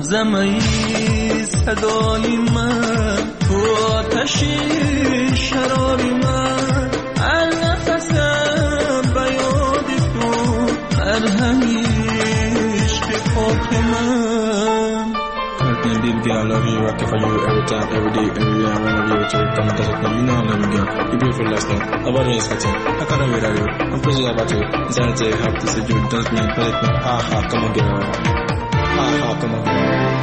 زمزمه صدای من تو آتش شرار من هر نفسم به یاد تو مرهمی عشق پاک من. Baby girl, I love you, rockin' for you every time, every day, everywhere. I wanna be with you, come and touch it now. You know I love you, girl. You're beautiful last night. Nobody is cutting. I can't wait at you. I'm crazy about you. Insanity, I have to say you don't mean put it now. Ha ha, come on, girl. Ha ha, come on, girl.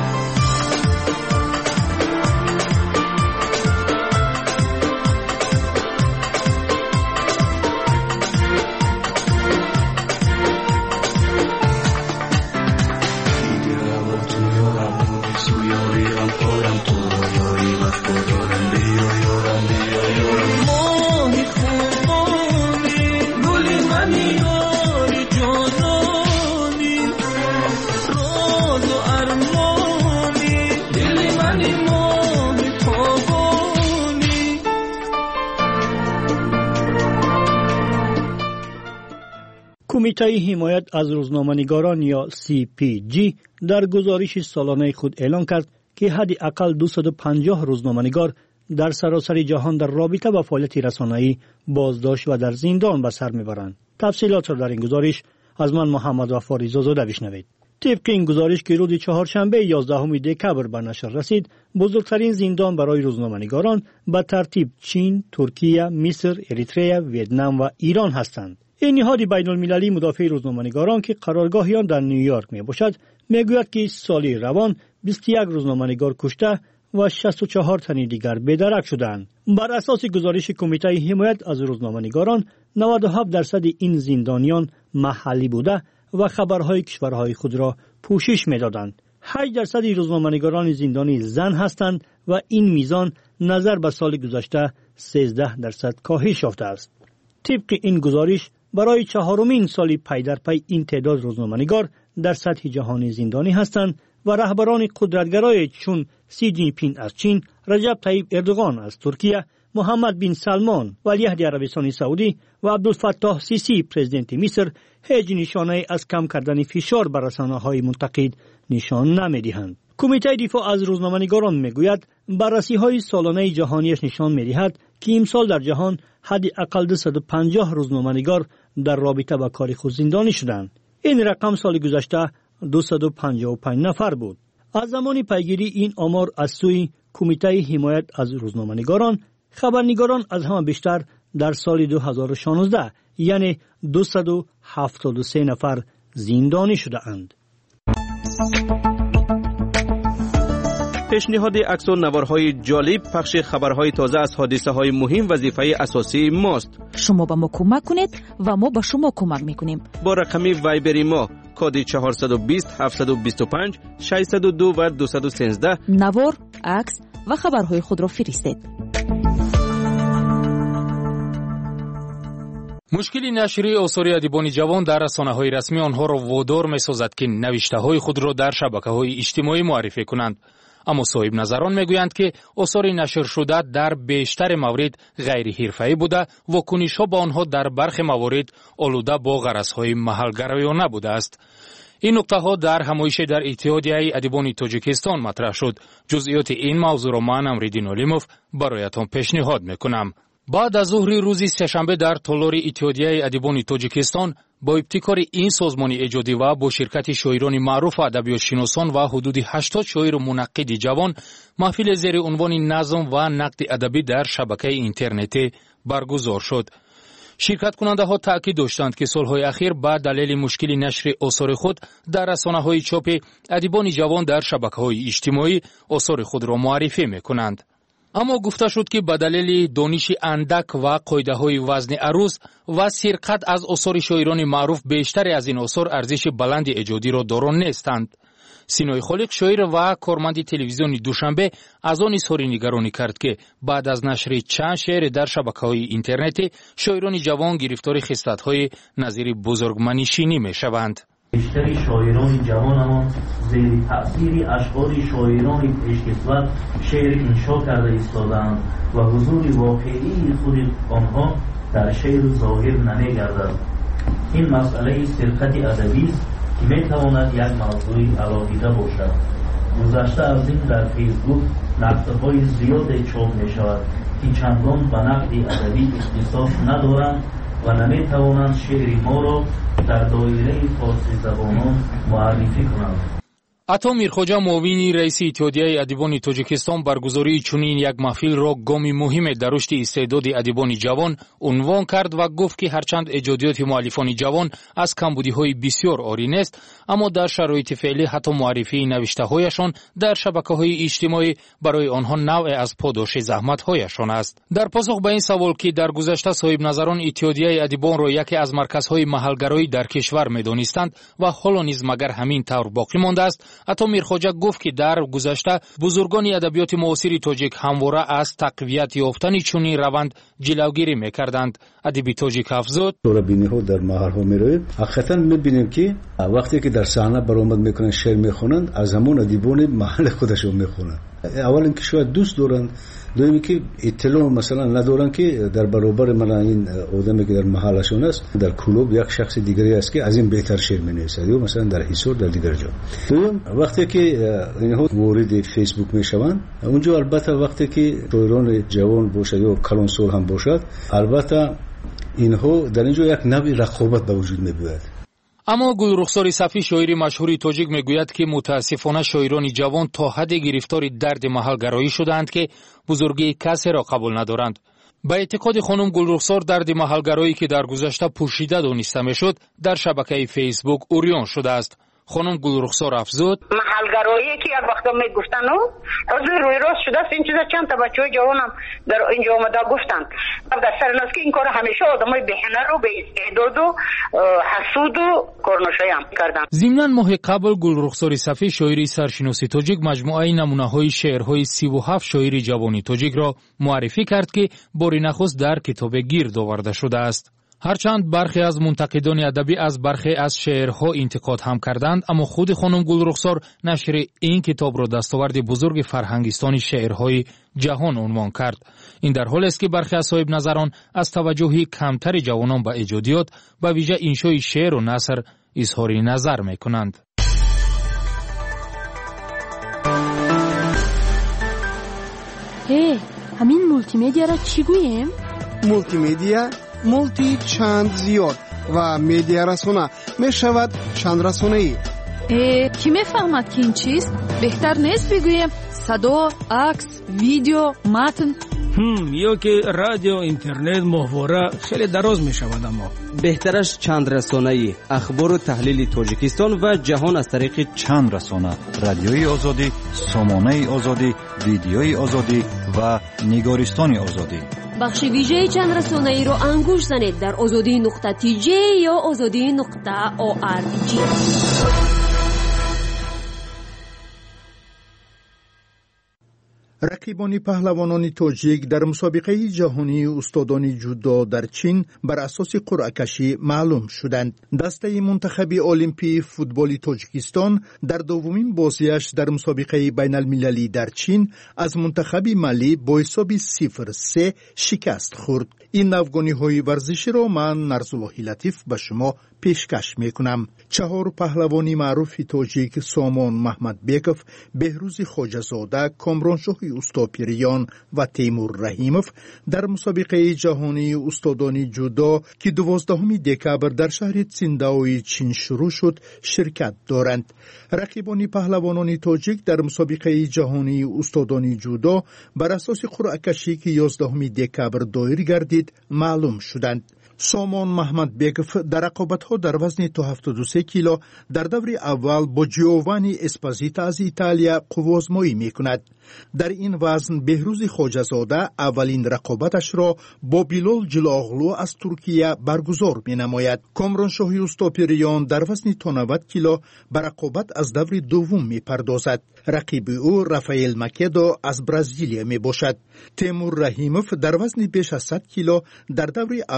کمیته حمایت از روزنامه‌نگاران یا CPG در گزارش سالانه خود اعلان کرد که حداقل 250 روزنامه‌نگار در سراسر جهان در رابطه با فعالیت رسانه‌ای بازداشت و در زندان به سر میبرند. تفصیلات را در این گزارش از من محمد وفا رضازاده بشنوید. طبق این گزارش که روز چهارشنبه 11 دکبر به نشر رسید، بزرگترین زندان برای روزنامه‌نگاران به ترتیب چین، ترکیه، مصر، اریتره، ویتنام و ایران هستند. این نهاد بین‌المللی مدافع روزنامه‌نگاران که قرارگاه آن در نیویورک میباشد، میگوید که سال روان 21 روزنامه‌نگار کشته و 64 تن دیگر بدرک شدند. بر اساس گزارش کمیته حمایت از روزنامه‌نگاران، 97% این زندانیان محلی بوده و خبرهای کشورهای خود را پوشش می‌دادند. 8% روزنامه‌نگاران زندانی زن هستند و این میزان نظر به سال گذشته 13% کاهش یافته است. طبق این گزارش برای چهارمین سال پی در پی این تعداد روزنامه‌نگار در سطح جهانی زندانی هستند و رهبران قدرتگرای چون سی جین پین از چین، رجب طیب اردوغان از ترکیه، محمد بن سلمان ولیعهد عربستان سعودی و عبدالفتاح سیسی پرزیدنت مصر هیچ نشانه از کم کردن فشار بر رسانه‌های منتقد نشان نمی‌دهند. کمیته دفاع از روزنامه‌نگاران میگوید بررسی‌های سالانه جهانیش نشان می‌دهد که امسال در جهان حداقل 250 روزنامه‌نگار در رابطه با کار خود زندانی شدند. این رقم سال گذشته 255 نفر بود. از زمان پیگیری این آمار از سوی کمیته حمایت از روزنامه‌نگاران، خبرنگاران از همه بیشتر در سال 2016 یعنی 273 نفر زندانی شده اند. پیشنهاد عکس و نوارهای جالب، پخش خبرهای تازه از حادثه‌های مهم وظیفه اساسی ماست. شما به ما کمک کنید و ما به شما کمک میکنیم. با رقم وایبری ما کد 420 725 602 و 213 نوار، عکس و خبرهای خود را فرستید. مشکلی نشری آثار ادیبان جوان در رسانه‌های رسمی آنها را وادار می‌سازد که نوشته‌های خود را در شبکه‌های اجتماعی معرفی کنند. اما صاحب نظران میگویند که آثار نشر شده در بیشتر موارد غیر حرفه‌ای بوده و واکنش‌ها با آنها در برخی موارد آلوده با غرض‌های محل‌گرایانه بوده است. این نکته‌ها در همایش در اتحادیه ادیبان تاجیکستان مطرح شد. جزئیات این موضوع را من امریدین علیموف برایتان پیشنهاد میکنم. بعد از ظهر روز سه‌شنبه در تالار اتحادیه ادیبان تاجیکستان با ابتکار این سازمان ایجادی و با شرکت شاعران معروف ادبیات شناسان و حدود 80 شاعر و منقد جوان، محفل زیر عنوان نظم و نقد ادبی در شبکه اینترنتی برگزار شد. شرکت کننده ها تاکید داشتند که سالهای اخیر با دلیل مشکل نشر آثار خود در رسانه‌های چاپی، ادیبان جوان در شبکه‌های اجتماعی آثار خود را معرفی می‌کنند. اما گفته شد که به دلیل دانش اندک و قاعده‌های وزن عروض و سرقت از آثار شاعران معروف، بیشتر از این آثار ارزش بلند ایجادی را داران نیستند. سینای خالق، شاعر و کارمند تلویزیون دوشنبه، از آن اظهار نگرانی کرد که بعد از نشر چند شعر در شبکه‌های اینترنتی، شاعران جوان گرفتار خصلت‌های نظیر بزرگمنشینی می‌شوند. بیشتر شاعران جوان اما زیر تأثیر اشعار شاعران پیشکسوت شعر انشا کرده ایستادند و حضور واقعی خود آنها در شعر ظاهر نمی‌گردد. این مسئله سرقت ادبی است که می‌تواند یک موضوع علاقیده باشد. گذشته از این در فیسبوک نقطه‌های زیاد چاپ می شود که چندان به نقد ادبی اختصاص ندارند و نمی توانند شعر ما را در دایره فارسی زبانان معرفی کنند. عطا میرخواجه معاون رئیس اتحادیه ادیبان تاجیکستان برگزاری چنین یک محفل را گامی مهم در رشد استعداد ادیبان جوان عنوان کرد و گفت که هرچند ایجادیات مؤلفان جوان از کمبودی‌های بسیار عاری نیست، اما در شرایط فعلی حتی معرفی نوشته‌هایشان در شبکه‌های اجتماعی برای آنها نوع از پاداش زحمت‌هایشان است. در پاسخ به این سوال که در گذشته صاحب نظران اتحادیه ادیبان را یکی از مرکزهای محلگرایی در کشور می‌دانستند و حالا نیز مگر همین طور باقی مانده است، عطا میرخواجه گفت که در گذشته بزرگان ادبیات معاصر تاجیک همواره از تقویت یافتن چنین روند جلوگیری می‌کردند. ادیب تاجیک افزود: دوربینی‌ها در محل‌ها می‌رویم، حقیقتاً می‌بینیم که وقتی که در صحنه برآمد می‌کنن شعر می‌خونند، از همون ادیبان محل خودشون می‌خونند. اول اینکه شاید دوست دارن، دومی که اطلاع مثلا ندارن که در برابر من این آدمی که در محلشون است در کلوب یک شخص دیگری است که از این بهتر شعر می‌نویسد یا مثلا در حصار در دیگر جا. دوم وقتی که اینها وارد فیسبوک میشوند، اونجا البته وقتی که شاعران جوان باشه یا کلانسال هم باشد، البته اینها در اینجا یک نوع رقابت به وجود می‌آید. اما گلرخسار صفی شاعر مشهور تاجیک میگوید که متاسفانه شاعران جوان تا حد گرفتار درد محلگرایی شدند که بزرگی کسی را قبول ندارند. به اعتقاد خانم گلرخسار درد محلگرایی که در گذشته پوشیده دانسته میشد در شبکه فیسبوک اوریان شده است. خانم گلرخسار افزود: محلگرایی که یک وقتا میگفتن از روی راست شده است. این چیزا چند تا بچهای جوانم در اینجا آمده گفتن در سر ناس که این کار همیشه آدمای بهنر و به استعداد و حسود و کارنشایی هم کردن. ضمناً ماه قبل گلرخسار صفی شاعر سرشناس تاجیک مجموعه نمونه‌های شعرهای 37 شاعر جوانی تاجیک را معرفی کرد که بار نخست در کتاب گرد آورده شده است. هرچند برخی از منتقدان ادبی از برخی از شعرها انتقاد هم کردند، اما خود خانم گلرخسار نشر این کتاب را دستاورد بزرگ فرهنگستان شعرهای جهان عنوان کرد. این در حالی است که برخی از صاحب نظران از توجه کمتر جوانان به ایجادیات به ویژه انشای شعر و نثر اظهار نظر می‌کنند. همین مولتی مدیا را چی گوییم؟ مولتی مدیا مولتی چند زیاد و مدیا رسانه می شود چند رسانه ای. کی می فهمد که این چیست؟ بهتر نیست بگوییم صدا، عکس، ویدیو، متن؟ یا که رادیو، اینترنت، محتوا خیلی دراز می شود. اما بهترش چند رسانه ای، اخبار و تحلیل تاجیکستان و جهان از طریق چند رسانه: رادیوی آزادی، سامانه آزادی، ویدیوی آزادی و نگارستان آزادی. بخش ویژه چند رسانه ای رو انگوش زنید در azadi.tj یا azadi.org. رقیبان پهلوانان تاجیک در مسابقه جهانی استادان جودو در چین بر اساس قرعه کشی معلوم شدند. دسته منتخب المپی فوتبال تاجیکستان در دومین بازیش در مسابقه بین المللی در چین از منتخب ملی با حساب 0-3 شکست خورد. این نوگانی‌های ورزشی را من نرزالله لطیف به شما پیشکش میکنم. 4 پهلوانی معروف تاجیک سامان محمد بیکوف، بهروز خواجه‌زاده، کامرانشاه اوستاپیریان و تیمور رحیموف در مسابقه جهانی استادان جودو که 12 دکبر در شهر تسینداوی چین شروع شد شرکت دارند. رقیبان پهلوانان تاجیک در مسابقه جهانی استادان جودو بر اساس قرعه کشی که 11 دکبر دایر گردید معلوم شدند. سامان محمد بیکوف در رقابت‌ها در وزن تا 73 کیلو در دور اول با جیوانی اسپازیتا از ایتالیا قوازمایی می‌کند. در این وزن بهروز خواجه‌زاده اولین رقابتش را با بیلال جلاغلو از ترکیه برگزار می‌نماید. کامرانشاه اوستاپیریان در وزن تا 90 کیلو به رقابت از دور دوم می‌پردازد. رقیب او رافائل مکدو از برزیل میباشد. تیمور رحیموف در وزن بیش از 100 کیلو در دور اول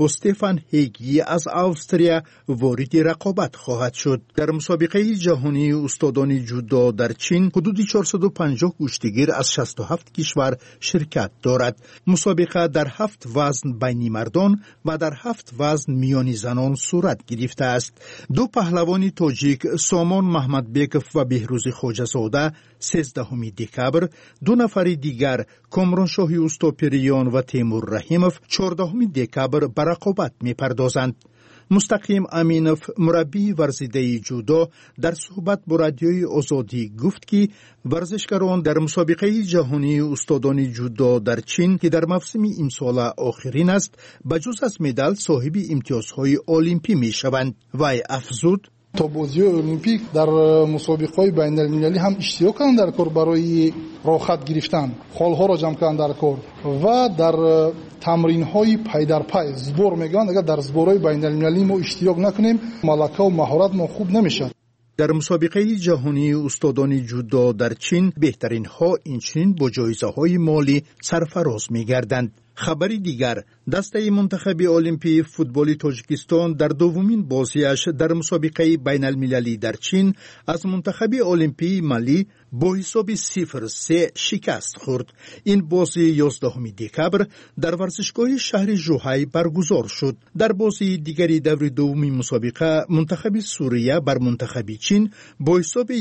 با استفان هیگی از استرالیا وارد رقابت خواهد شد. در مسابقه جهانی استادان جودو در چین حدود 450 کشتیگیر از 67 کشور شرکت دارد. مسابقه در 7 وزن بین مردان و در 7 وزن میان زنان صورت گرفته است. دو پهلوان تاجیک سامان محمدبیکوف و بهروز خواجه‌زاده 13 دکبر، دو نفر دیگر کامرانشاهی اوستاپریان و تیمور رحیموف 14 دکبر به رقابت می‌پردازند. مستقیم امینوف مربی ورزیده جودو در صحبت با رادیوی آزادی گفت که ورزشکاران در مسابقه جهانی استادان جودو در چین که در موسم امسال آخرین است بجز از مدال صاحب امتیازهای المپی میشوند. وی افزود تا بازی المپیک در مسابقه‌های بین‌المللی هم اشتراک کردند در کار برای راحت گرفتن خال‌ها را جمع کردن در کار و در تمرین‌های پای در پای زبور میگن. اگر در زبورهای بین‌المللی ما اشتراک نکنیم ملکه و مهارت ما خوب نمیشه. در مسابقه جهانی استادان جودو در چین بهترین ها اینچنین با جایزه های مالی سرفراز می‌گردند. خبری دیگر، دسته منتخب المپی فوتبال تاجیکستان در دومین بازیش در مسابقه بین المللی در چین از منتخب المپی مالی با حساب 0-3 شکست خورد. این بازی 11 دکبر در ورزشگاه شهر جوهی برگزار شد. در بازی دیگری دور دومی مسابقه منتخب سوریه بر منتخب چین با حساب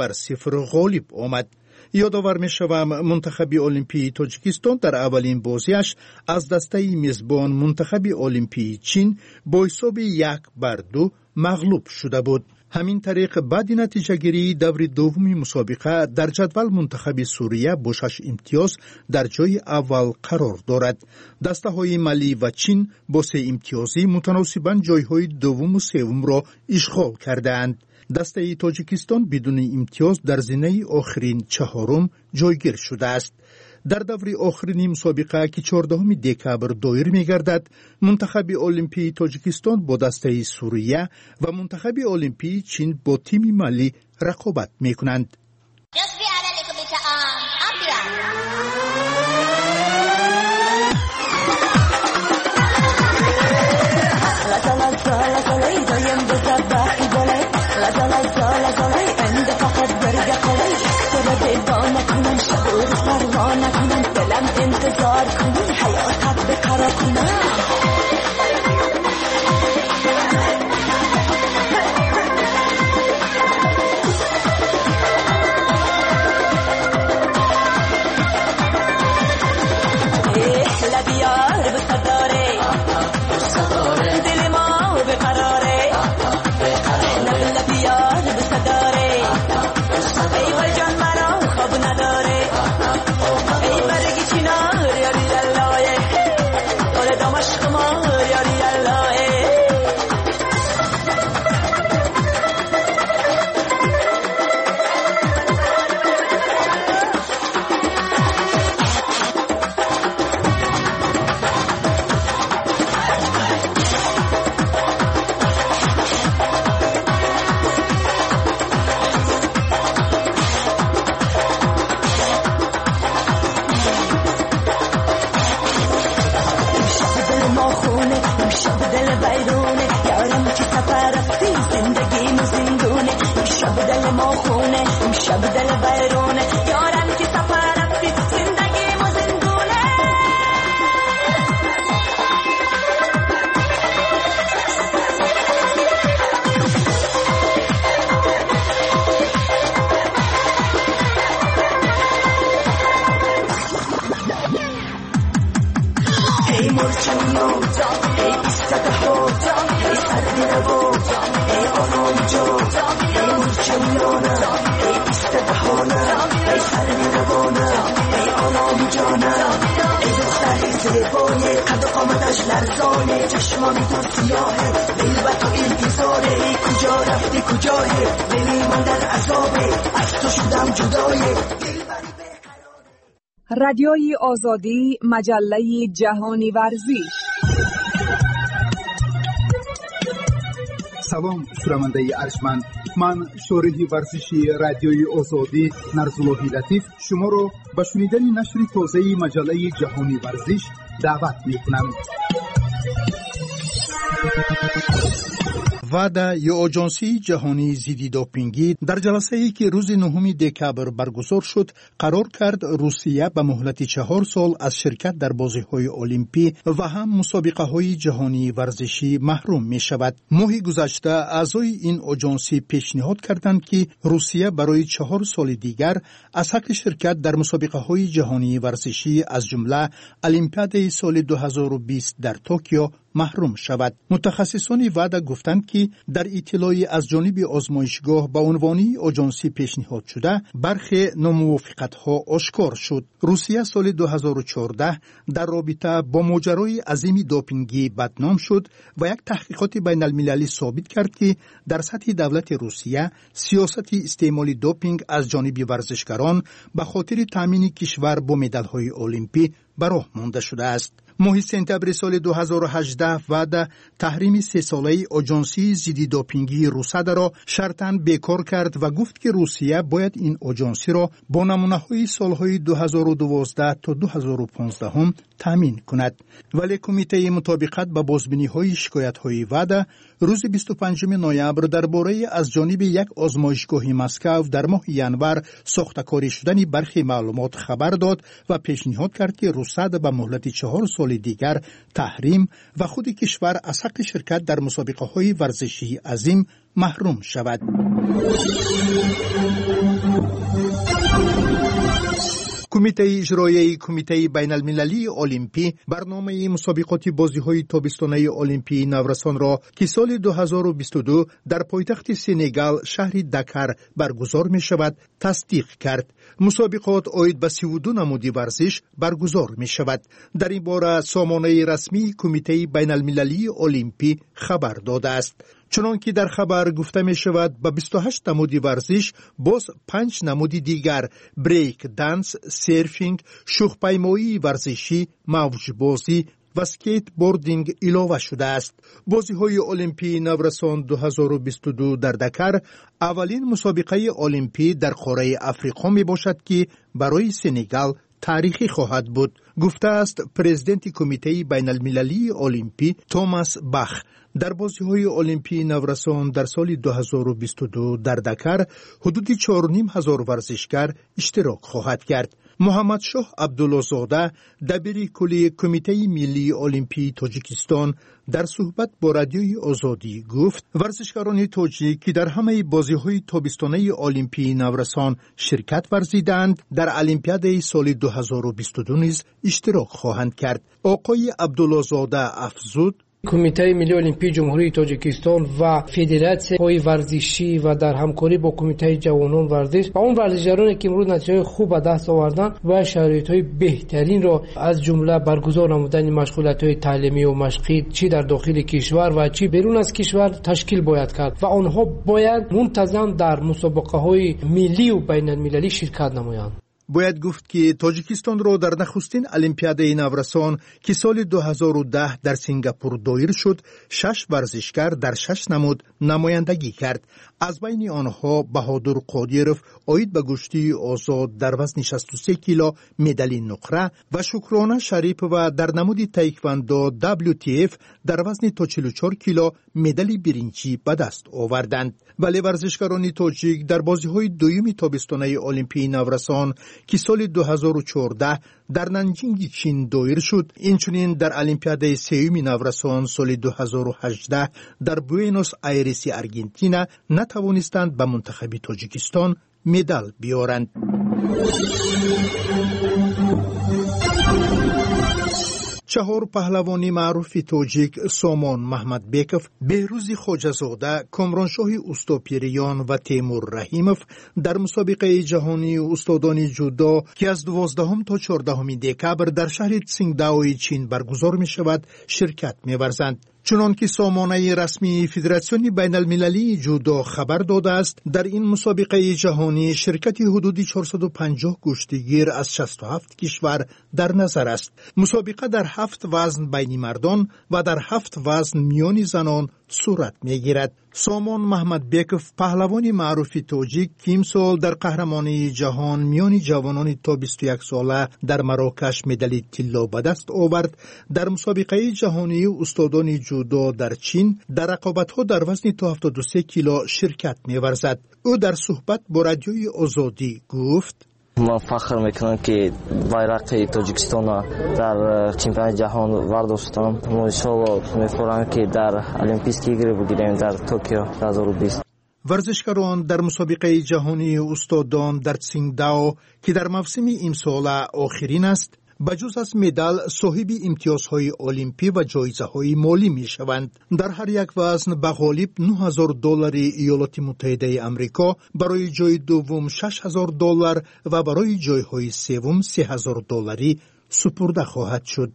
1-0 غالب آمد. یادآور می‌شوم منتخب المپی تاجیکستان در اولین بازیش از دسته میزبان منتخب المپی چین با حساب 1-2 مغلوب شده بود. همین طریق بعد نتیجه گیری دور دومی مسابقه در جدول منتخب سوریه با 6 امتیاز در جای اول قرار دارد. دسته های مالی و چین با 3 امتیازی متناسباً جایهای دوم و سوم را اشغال کردند. دسته تاجیکستان بدون امتیاز در زینه آخرین چهارم جایگیر شده است. در دور آخرین مسابقه که 14 دکبر دایر می‌گردد، منتخب المپی تاجیکستان با دسته سوریه و منتخب المپی چین با تیم مالی رقابت می‌کنند. انتظار کنی حیاتت بکارا کنم لبیار بصداره دل ما بقراره لبیار بصداره ای وای جان مرا خواب نداره ای برگی چینار یاری لالایه داره دامشق ما یاری لالایه رادیوی آزادی، مجله جهانی ورزش. سلام شنونده ارجمند، من شارح ورزشی رادیوی آزادی نرزاللهی لطیف شما را به شنیدن نشر تازه مجله جهانی ورزش دعوت می‌کنم. WADA یا آژانسی جهانی ضد دوپینگی در جلسه‌ای که روز 9 دکبر برگزار شد قرار کرد روسیه به مهلت 4 سال از شرکت در بازی‌های المپی و هم مسابقه‌های جهانی ورزشی محروم می‌شود. ماه گذشته اعضای این آژانسی پیشنهاد کردند که روسیه برای 4 سال دیگر از حق شرکت در مسابقه‌های جهانی ورزشی از جمله المپیاد سال 2020 در توکیو محروم شود. متخصصان WADA گفتند که در اطلاعی از جانب آزمایشگاه به عنوان آژانسی پیشنهاد شده برخی ناموافقت‌ها آشکار شد. روسیه سال 2014 در رابطه با ماجرای عظیم دوپینگی بدنام شد و یک تحقیقات بین المللی ثابت کرد که در سطح دولت روسیه سیاست استعمال دوپینگ از جانب ورزشکاران به خاطر تامین کشور با مدال‌های المپی به راه مانده شده است. ماه سپتامبر سال 2018 WADA تحریم 3 ساله آژانسی ضد دوپینگی روسیه را شرطاً بیکار کرد و گفت که روسیه باید این آژانسی را با نمونه‌های سالهای 2012 تا 2015 هم تامین کند. ولی کمیته مطابقت با بازبینی‌های شکایت‌های WADA روز 25 نوامبر درباره از جانب یک آزمایشگاه مسکو در ماه ینور ساخته‌کاری شدن برخی معلومات خبر داد و پیشنهاد کرد که روسیه به مهلت 4 سال دیگر تحریم و خود کشور از حق شرکت در مسابقه‌های ورزشی عظیم محروم شود. کمیته اجرایی کمیته بین المللی المپی برنامه مسابقات بازی‌های تابستانه المپی نورسان را که سال 2022 در پایتخت سنگال شهر دکر برگزار می شود تصدیق کرد. مسابقات عاید به 32 نمود ورزش برگزار می شود. در این باره سامانه رسمی کمیته بین المللی المپی خبر داده است. چنانکه در خبر گفته می شود به 28 نمود ورزش باز 5 نمود دیگر بریک دنس، سرفینگ، شوخ‌پیمایی ورزشی، موج بازی و سکیت بوردینگ علاوه شده است. بازی‌های المپی نورسان 2022 در دکر اولین مسابقه المپی در قاره افریقا می باشد که برای سنگال تاریخی خواهد بود، گفته است پرزیدنت کمیته بین المللی المپی توماس باخ. در بازی‌های المپی نورسان در سال 2022 در دکر حدود 4,500 ورزشکار اشتراک خواهد کرد. محمد شاه عبدالله‌زاده دبیر کلی کمیته ملی المپی تاجیکستان در صحبت با رادیوی آزادی گفت ورزشکاران تاجیک که در همه بازی‌های تابستانه المپی نورسان شرکت ورزیدند در المپیاد سال 2022 نیز اشتراک خواهند کرد. آقای عبدالله‌زاده افزود کمیته ملی المپی جمهوری تاجیکستان و فدراسیون ورزشی و در همکاری با کمیته جوانان ورزش و اون ورزشکارانی که امروز نتیجه خوب به دست آوردن و شرایط‌های بهترین را از جمله برگزار نمودن مشغولیت‌های تعلیمی و مشقی چی در داخل کشور و چی بیرون از کشور تشکیل باید کرد و آنها باید منتظم در مسابقه‌های ملی و بین‌المللی شرکت نمایند. باید گفت که تاجیکستان را در نخستین المپیاد نورسان که سال 2010 در سنگاپور دایر شد 6 ورزشکار در 6 نمود نمایندگی کرد. از بین آنها بهادر قادیروف عاید به گشتی آزاد در وزن 63 کیلو مدال نقره و شکرانه شریف و در نمود تایکواندو WTF در وزن تا 44 کیلو مدال برنجی به دست آوردند. ولی ورزشکاران تاجیک در بازی‌های دوم تابستانه المپی نورسان که سال 2014 در نانجینگ چین دایر شد، اینچنین در المپیاد سوم نورسان سال 2018 در بوئنوس آیرس آرژانتین نتوانستند به منتخب تاجیکستان مدال بیارند. چهار پهلوانی معروف تاجیک سامان محمد بیکوف، بهروز خواجه‌زاده، کامرانشاه اوستاپیریان و تیمور رحیموف در مسابقه جهانی استادان جودو که از 12 تا 14 دکبر در شهر تسینگداو چین برگزار می شود شرکت می ورزند. چنانکه سامانه رسمی فدراسیون بین المللی جودو خبر داده است در این مسابقه جهانی شرکت حدود 450 کشتیگیر از 67 کشور در نظر است. مسابقه در 7 وزن بین مردان و در 7 وزن میان زنان صورت میگیرد. سامان محمدبکов پهلوان معروف تاجیک که امسال در قهرمانی جهان میان جوانان تا 21 ساله در مراکش مدال طلا به دست آورد، در مسابقه جهانی استادان جودو در چین در رقابت‌ها در وزن تا 73 کیلو شرکت می‌ورزد. او در صحبت با رادیوی آزادی گفت: من فخر میکنم که bayrak تاجیکستان در چمپیونات جهان ورداشتم. ما ان شاء الله می‌فرماییم که در المپیک ایگر بگیریم در توکیو 2020. ورزشکاران در مسابقه جهانی استادان در تسینگداو که در موسم امسال آخرین است، بجز از مدال صاحب امتیازهای المپی و جایزه‌های مالی می‌شوند. در هر یک وزن به غالب $9,000 ایالات متحده آمریکا، برای جای دوم $6,000 و برای جایهای سوم $3,000 سپرده خواهد شد.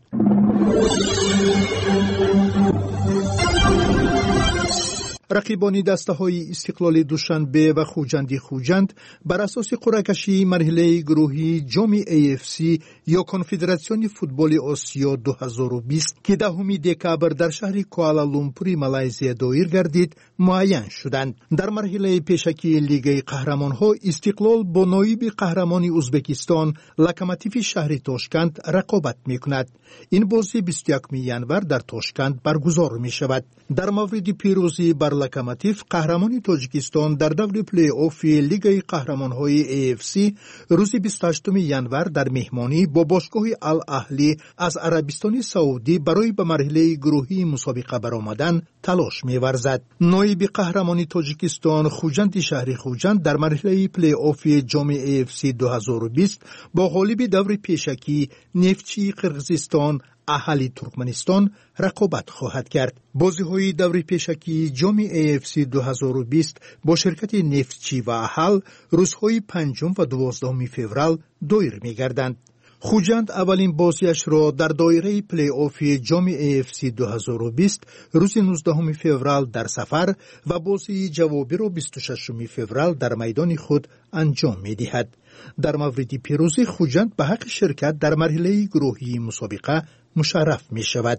رقیبان دسته‌های استقلال دوشنبه و خوجند بر اساس قرعه‌کشی مرحله گروهی جام AFC یا کنفدراسیون فوتبال آسیا 2020 که 10 دکبر در شهر کوالالامپور مالزی دایر گردید معین شدند. در مرحله پیشکی لیگ قهرمان‌ها استقلال با نایب قهرمان ازبکستان لوکوموتیو شهر تاشکند رقابت می‌کند. این بازی 21 ینور در تاشکند برگزار می‌شود. در مورد پیروزی بر لوکوموتیو قهرمان تاجیکستان در دور پلی آف لیگ قهرمان‌های AFC روز 28 ینور در مهمانی با باشگاه الاهلی از عربستان سعودی برای به مرحله گروهی مسابقه برآمدن تلاش می‌ورزد. نایب قهرمان تاجیکستان خوجند شهر خوجند در مرحله پلی آف جام AFC 2020 با غالب دور پیشکی نفتچی قرقیزستان اهلی ترکمنستان رقابت خواهد کرد. بازی‌های دور پیشکی جام AFC 2020 با شرکت نفتچی و اهل روزهای 5 و 12 فوریه دایر می‌گردند. خوجند اولین بازیش را در دایره پلی آف جام AFC 2020 روز 19 فوریه در سفر و بازی جوابی را 26 فوریه در میدان خود انجام می‌دهد. در مورد پیروزی خوجند به حق شرکت در مرحله گروهی مسابقه مشرف می شود.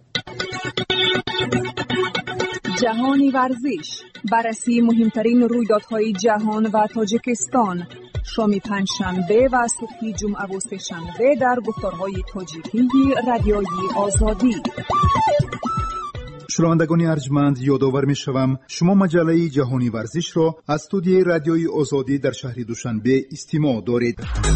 جهانی ورزش، بررسی مهمترین رویدادهای جهان و تاجیکستان، شام پنجشنبه و صبح جمعه و سه‌شنبه در گفتارهای تاجیکی رادیوی آزادی. شنوندگان ارجمند، یادآور می‌شوم شما مجله جهانی ورزش را از استودیوی رادیوی آزادی در شهر دوشنبه استماع دارید.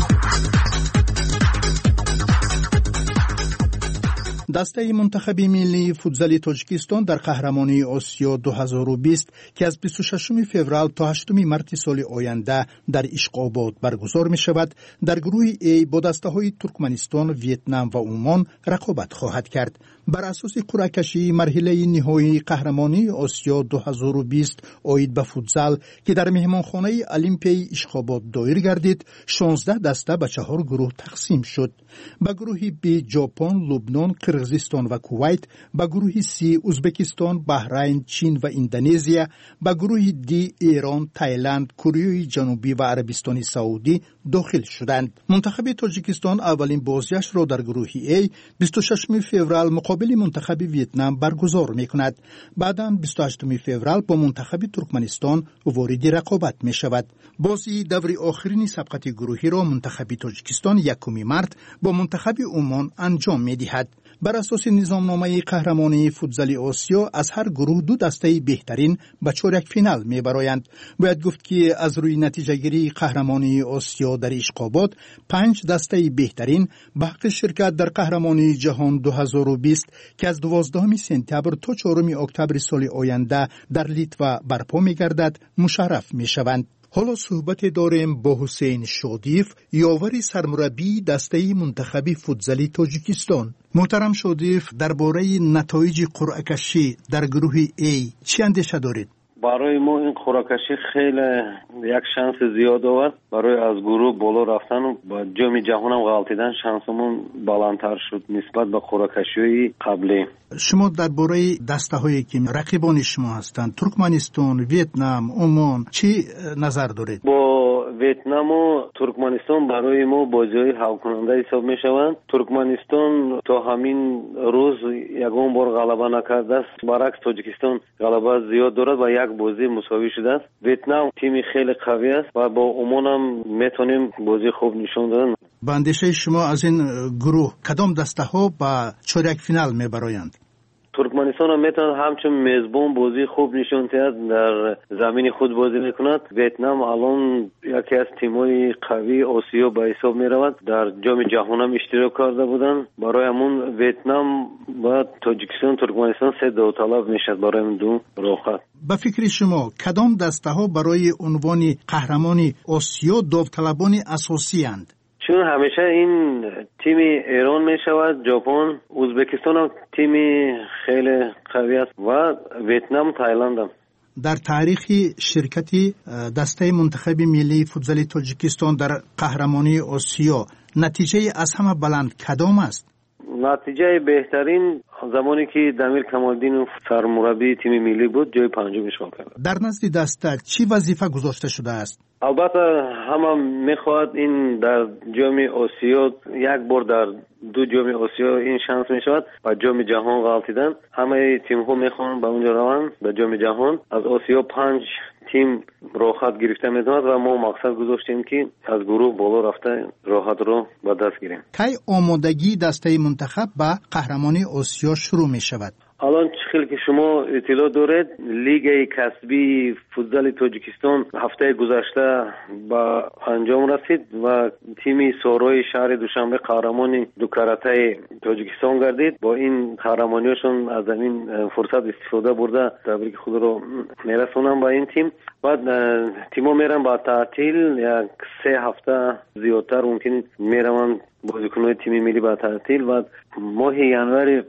دسته منتخب ملی فوتبال تاجیکستان در قهرمانی آسیا 2020 که از 26 فوریه تا 8 مارس سال آینده در اشقاباد برگزار می شود، در گروه A با دسته های ترکمنستان، ویتنام و عمان رقابت خواهد کرد. بر اساس قرعه‌کشی مرحله نهایی قهرمانی آسیا 2020 عاید به فوتبال که در مهمانخانه المپی اشقاباد دایر گردید، 16 دسته به 4 گروه تقسیم شد. به گروه B ژاپن، لبنان، قرقیزستان و کویت، به گروه C ازبکستان، بحرین، چین و اندونزیا، به گروه D ایران، تایلند، کره جنوبی و عربستان سعودی داخل شدند. منتخب تاجیکستان اولین بازیش را در گروه A 26 فوریه مقابل منتخب ویتنام برگزار می‌کند. بعداً 28 فوریه با منتخب ترکمنستان وارد رقابت می‌شود. بازی دور آخرین سبقت گروهی را منتخب تاجیکستان 1 مارس با منتخب عمان انجام می‌دهد. بر اساس نظامنامه قهرمانی فوتبال آسیا از هر گروه 2 دسته بهترین به چهارک فینال می‌برآیند. باید گفت که از روی نتیجه گیری قهرمانی آسیا در اشقاباد 5 دسته بهترین به حق شرکت در قهرمانی جهان 2020 که از 12 سپتامبر تا 4 اکتبر سال آینده در لیتوا برپا می‌گردد مشرف می‌شوند. حالا صحبت داریم با حسین شادیف، یاور سرمربی دسته منتخب فوتبال تاجیکستان. محترم شادیف، درباره نتایج قرعه‌کشی در گروه A چی اندیشه دارید؟ برای ما این قرعه‌کشی خیلی یک شانس زیاد آورد. برای از گروه بالا رفتن و با جام جهان هم غلطیدن شانسمون بالاتر شد نسبت به قرعه‌کشی‌های قبلی. شما درباره دسته‌هایی که رقیبان شما هستند، ترکمنستان، ویتنام، عمان چی نظر دارید؟ با ویتنام و ترکمنستان برای ما بازی‌های حل کننده حساب می‌شوند. ترکمنستان تا همین روز یگان بار غلبه نکرده است، برعکس تاجیکستان غلبه زیاد دارد و یک بازی مساوی شده است. ویتنام تیمی خیلی قوی است و با عمان هم میتونیم بازی خوب نشان دادن. با اندیشه شما از این گروه کدام دسته‌ها به چهارک فینال میبرایند؟ ترکمنستان هم میتواند همچون میزبان بازی خوب نشان دهد، در زمین خود بازی میکند. ویتنام الان یکی از تیم‌های قوی آسیا به حساب میرود، در جام جهان هم اشتراک کرده بودند. برای همون ویتنام و تاجیکستان ترکمنستان سه داوطلب میشد برای این دو راحت. به فکر شما کدام دسته‌ها برای عنوان قهرمانی آسیا داوطلبان اساسی اند؟ چون همیشه این تیم ایران می شود، ژاپن، ازبکستان هم تیم خیلی قوی است و ویتنام، تایلند هم. در تاریخ شرکت دسته منتخب ملی فوتبال تاجیکستان در قهرمانی آسیا نتیجه از همه بلند کدام است؟ نتیجه بهترین زمانی که دمیر کمالدین سرمربی تیم ملی بود جای پنجم اشغال کرد. در نزد دسته چی وظیفه گذاشته شده است؟ البته همه میخواهد این در جام آسیا یک بار در دو جام آسیا این شانس میشود و جام جهان غلطیدن. همه تیم ها میخوان به اونجا روند به جام جهان. از آسیا 5 تیم راحت گرفته میتواند و ما مقصد گذاشتیم که از گروه بالا رفته راحت رو به دست گیریم. کی آمادگی دسته منتخب به قهرمانی آسیا شروع می شود؟ الان چخیل که شما اطلاع دارید لیگ کسبی فوتبال تاجیکستان هفته گذشته به انجام رسید و تیم سارای شهر دوشنبه قهرمان دو کاراته تاجیکستان گردید. با این قهرمانیشون از این فرصت استفاده برده تبریک خود رو میرسونم به این تیم. بعد تیم‌ها میرن با تعطیل یک 3 هفته زیادتر ممکن میرن بازیکن‌های تیم ملی با تعطیل و ماه ینوار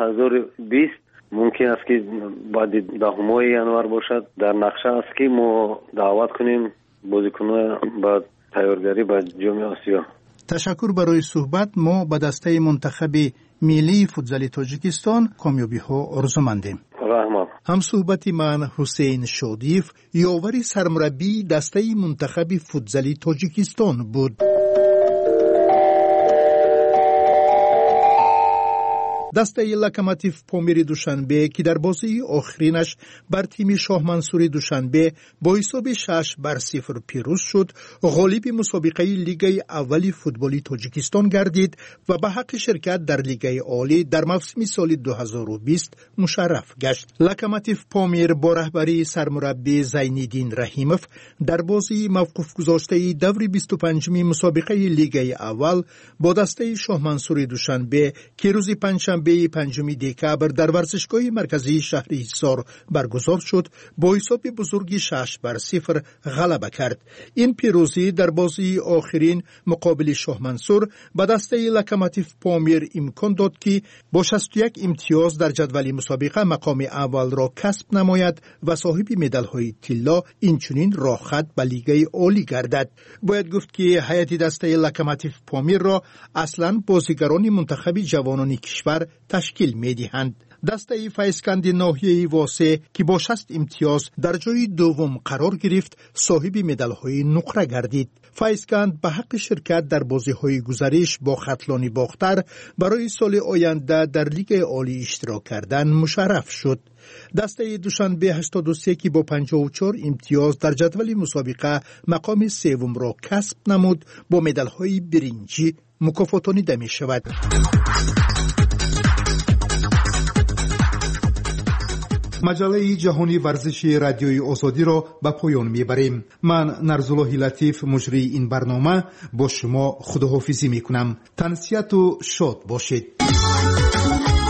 2020 ممکن است که بعد 10 ینوار باشد. در نقشه است که ما دعوت کنیم بازیکن‌ها با تیارگری با جام آسیا. تشکر برای صحبت. ما به دسته منتخب ملی فوتبال تاجیکستان کامیابی‌ها آرزومندیم. رحمت. هم صحبت من حسین شادیف یاوری سرمربی دسته منتخب فوتبال تاجیکستان بود. دسته لوکوموتیو پامیر دوشنبه که در بازی آخرینش بر تیم شاه منصور دوشنبه با حساب 6-0 پیروز شد، غالب مسابقه لیگ اول فوتبال تاجیکستان گردید و به حق شرکت در لیگ عالی در موسم سال 2020 مشرف گشت. لوکوموتیو پامیر با رهبری سرمربی زینالدین رحیموف در بازی موقوف گذاشته دور 25 مسابقه لیگ اول با دسته شاه منصور دوشنبه که روز پنجشنبه 5 دکبر در ورزشگاه مرکزی شهر حصار برگزار شد با حساب بزرگی 6-0 غلبه کرد. این پیروزی در بازی آخرین مقابل شاه منصور به دسته لوکوموتیو پامیر امکان داد که با 61 امتیاز در جدول مسابقه مقام اول را کسب نماید و صاحب مدال‌های طلا اینچنین راحت به لیگ عالی گردد. باید گفت که هیئت دسته لوکوموتیو پامیر را اصلاً بازیگران منتخب جوانان کشور تشکیل می‌دهند. دسته فایسکند ناحیه واسه که با 60 امتیاز در جای دوم قرار گرفت صاحب مدال‌های نقره گردید. فایسکند به حق شرکت در بازی‌های گزارش با خطلانی باختر برای سال آینده در لیگ عالی اشتراک کردن مشرف شد. دسته دوشنبه 83 که با 54 امتیاز در جدول مسابقه مقام سوم را کسب نمود با مدال‌های برنجی مکافاتانیده می‌شود. مجله جهانی ورزشی رادیوی آزادی را به پایان میبریم. من نرزالله لطیف مجری این برنامه با شما خداحافظی میکنم. تنسیت و شاد باشید.